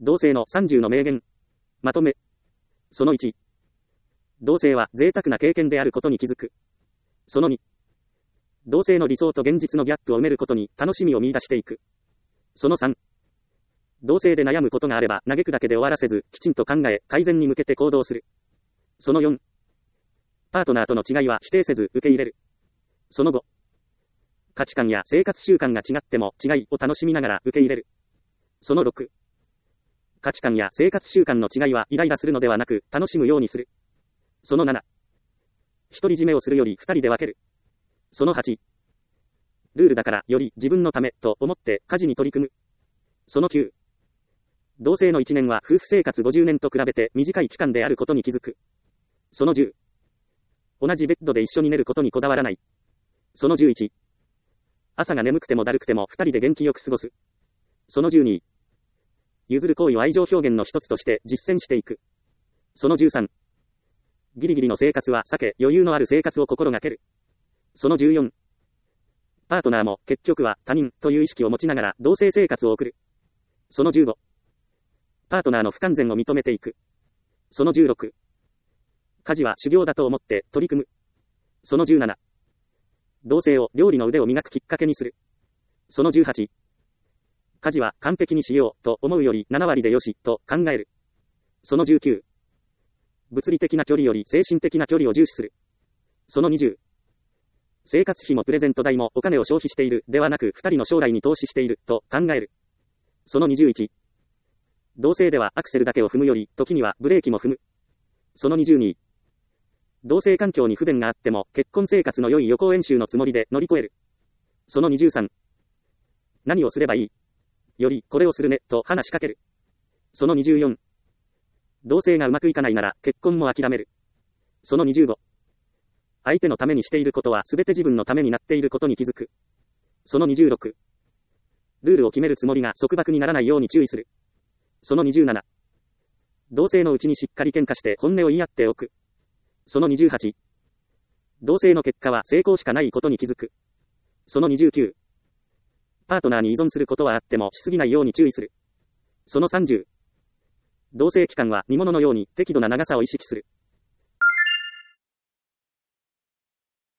同性の30の名言。まとめ。その1。同性は贅沢な経験であることに気づく。その2。同性の理想と現実のギャップを埋めることに楽しみを見出していく。その3。同性で悩むことがあれば嘆くだけで終わらせず、きちんと考え、改善に向けて行動する。その4。パートナーとの違いは否定せず受け入れる。その5。価値観や生活習慣が違っても違いを楽しみながら受け入れる。その6。価値観や生活習慣の違いはイライラするのではなく楽しむようにする。その7。独り占めをするより2人で分ける。その8。ルールだからより自分のためと思って家事に取り組む。その9。同性の1年は夫婦生活50年と比べて短い期間であることに気づく。その10。同じベッドで一緒に寝ることにこだわらない。その11。朝が眠くてもだるくても2人で元気よく過ごす。その12。譲る行為を愛情表現の一つとして実践していく。その13。ギリギリの生活は避け余裕のある生活を心がける。その14。パートナーも結局は他人という意識を持ちながら同性生活を送る。その15。パートナーの不完全を認めていく。その16。家事は修行だと思って取り組む。その17。同性を料理の腕を磨くきっかけにする。その18。家事は完璧にしようと思うより7割でよしと考える。その19。物理的な距離より精神的な距離を重視する。その20。生活費もプレゼント代もお金を消費しているではなく2人の将来に投資していると考える。その21。同性ではアクセルだけを踏むより時にはブレーキも踏む。その22。同性環境に不便があっても結婚生活の良い予行演習のつもりで乗り越える。その23。何をすればいいよりこれをするねと話しかける。その24。同性がうまくいかないなら結婚も諦める。その25。相手のためにしていることは全て自分のためになっていることに気づく。その26。ルールを決めるつもりが束縛にならないように注意する。その27。同性のうちにしっかり喧嘩して本音を言い合っておく。その28。同性の結果は成功しかないことに気づく。その29。パートナーに依存することはあってもしすぎないように注意する。その30。同性期間は煮物のように適度な長さを意識する。